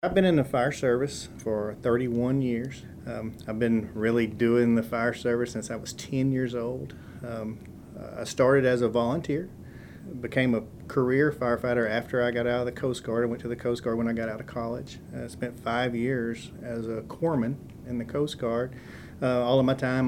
I've been in the fire service for 31 years. I've been really doing the fire service since I was 10 years old. I started as a volunteer, became a career firefighter after I got out of the Coast Guard. I went to the Coast Guard when I got out of college. I spent 5 years as a corpsman in the Coast Guard. All of my time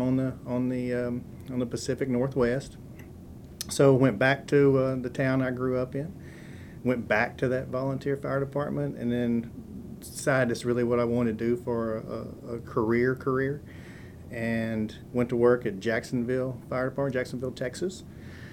on the Pacific Northwest. So went back to the town I grew up in. Went back to that volunteer fire department, and then decided it's really what I want to do for a career, and went to work at Jacksonville Fire Department, Jacksonville, Texas.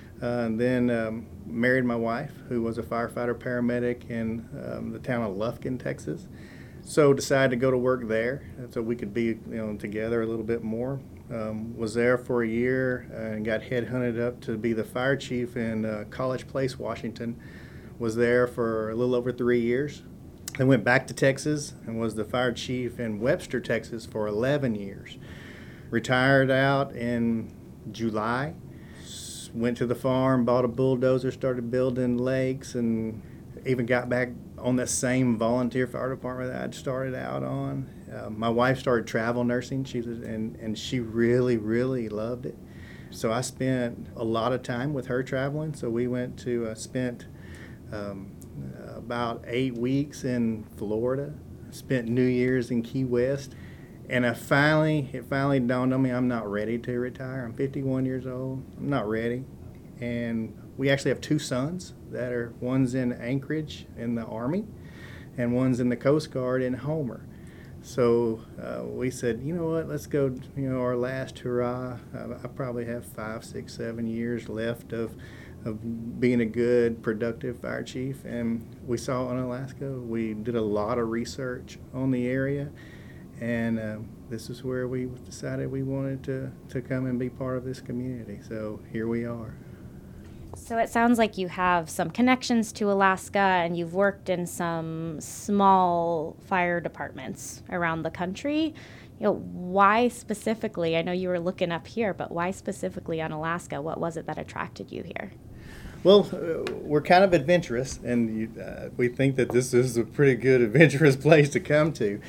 Then married my wife, who was a firefighter paramedic in the town of Lufkin, Texas. So decided to go to work there so we could be together a little bit more. Was there for a year and got headhunted up to be the fire chief in College Place, Washington. Was there for a little over 3 years. Then went back to Texas and was the fire chief in Webster, Texas for 11 years. Retired out in July. Went to the farm, bought a bulldozer, started building lakes, and even got back on that same volunteer fire department that I'd started out on. My wife started travel nursing, and she really, really loved it. So I spent a lot of time with her traveling. So we went to spent about 8 weeks in Florida, spent New Year's in Key West, and it finally dawned on me I'm not ready to retire. I'm 51 years old. I'm not ready. And we actually have two sons one's in Anchorage in the Army, and one's in the Coast Guard in Homer. So we said, you know what, let's go, our last hurrah. I probably have 5, 6, 7 years left of being a good, productive fire chief. And we saw it in Alaska. We did a lot of research on the area, and this is where we decided we wanted to come and be part of this community. So here we are. So it sounds like you have some connections to Alaska, and you've worked in some small fire departments around the country. Why specifically? I know you were looking up here, but why specifically on Alaska? What was it that attracted you here? Well, we're kind of adventurous, and we think that this is a pretty good adventurous place to come to.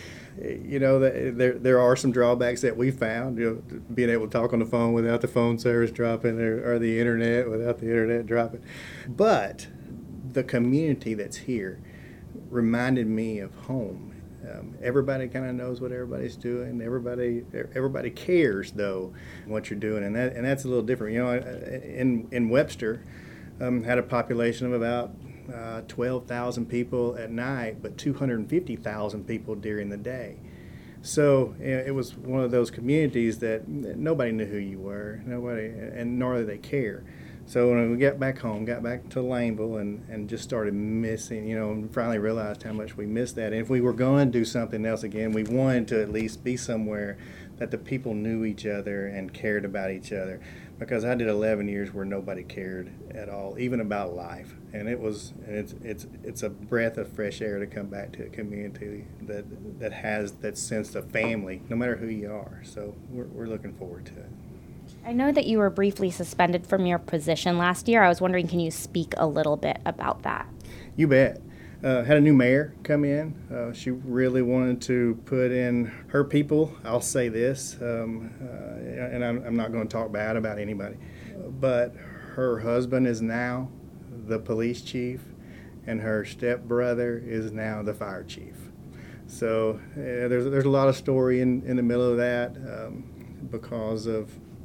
There are some drawbacks that we found. Being able to talk on the phone without the phone service dropping, or the internet without the internet dropping. But the community that's here reminded me of home. Everybody kind of knows what everybody's doing. Everybody cares though what you're doing, and that's a little different. In Webster. Had a population of about 12,000 people at night, but 250,000 people during the day. So it was one of those communities that nobody knew who you were, and nor did they care. So when we got back home, got back to Laneville, and just started missing, and finally realized how much we missed that. And if we were going to do something else again, we wanted to at least be somewhere that the people knew each other and cared about each other. Because I did 11 years where nobody cared at all, even about life. And it's a breath of fresh air to come back to a community that has that sense of family, no matter who you are. So we're looking forward to it. I know that you were briefly suspended from your position last year. I was wondering, can you speak a little bit about that? You bet. Had a new mayor come in. She really wanted to put in her people. I'll say this, and I'm not going to talk bad about anybody, but her husband is now the police chief, and her stepbrother is now the fire chief. So there's a lot of story in the middle of that because of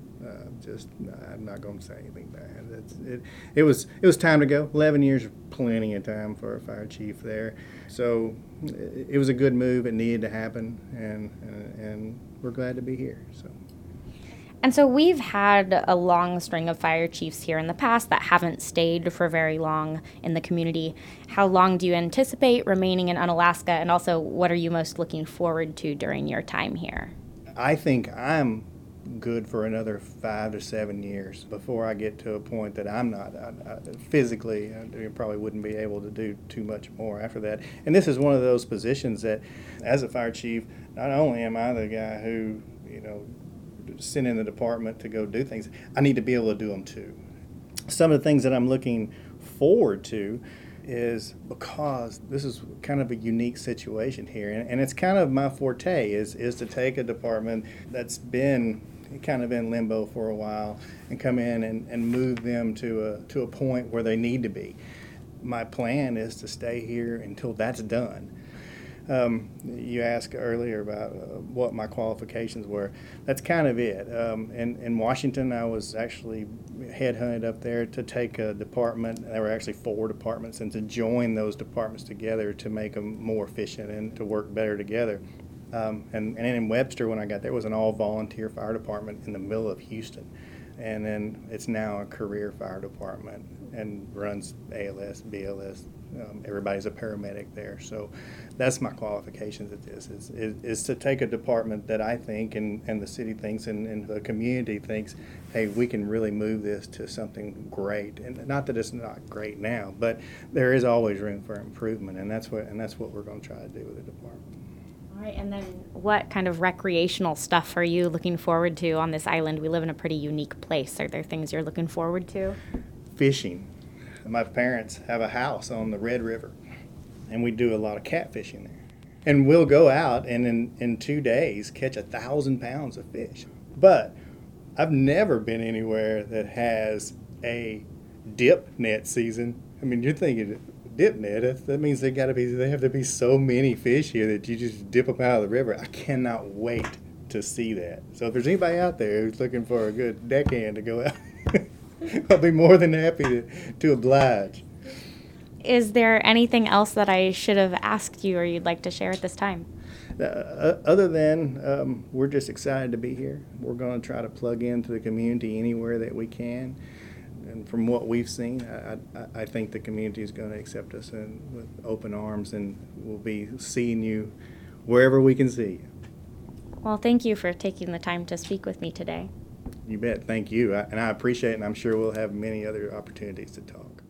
I'm not going to say anything bad. It was time to go. 11 years is plenty of time for a fire chief there. So it was a good move. It needed to happen, and we're glad to be here. And so we've had a long string of fire chiefs here in the past that haven't stayed for very long in the community. How long do you anticipate remaining in Unalaska, and also what are you most looking forward to during your time here? I think I'm good for another 5 to 7 years before I get to a point that I'm not physically. I probably wouldn't be able to do too much more after that. And this is one of those positions that, as a fire chief, not only am I the guy who sent in the department to go do things, I need to be able to do them too. Some of the things that I'm looking forward to is because this is kind of a unique situation here, and it's kind of my forte is to take a department that's been kind of in limbo for a while and come in and move them to a point where they need to be. My plan is to stay here until that's done. You asked earlier about what my qualifications were. That's kind of it. In Washington, I was actually headhunted up there to take a department. There were actually 4 departments, and to join those departments together to make them more efficient and to work better together. And in Webster, when I got there, it was an all-volunteer fire department in the middle of Houston. And then it's now a career fire department and runs ALS, BLS. Everybody's a paramedic there. So that's my qualifications at this, is to take a department that I think and the city thinks and the community thinks, hey, we can really move this to something great. And not that it's not great now, but there is always room for improvement, and that's what we're going to try to do with the department. All right, and then what kind of recreational stuff are you looking forward to on this island? We live in a pretty unique place. Are there things you're looking forward to? Fishing. My parents have a house on the Red River, and we do a lot of catfishing there. And we'll go out and in 2 days catch 1,000 pounds of fish. But I've never been anywhere that has a dip net season. I mean, you're thinking dip net, that means they have to be so many fish here that you just dip them out of the river. I cannot wait to see that. So if there's anybody out there who's looking for a good deckhand to go out, I'll be more than happy to oblige. Is there anything else that I should have asked you or you'd like to share at this time? Other than we're just excited to be here. We're going to try to plug into the community anywhere that we can. And from what we've seen, I think the community is going to accept us with open arms, and we'll be seeing you wherever we can see you. Well, thank you for taking the time to speak with me today. You bet. Thank you. And I appreciate it, and I'm sure we'll have many other opportunities to talk.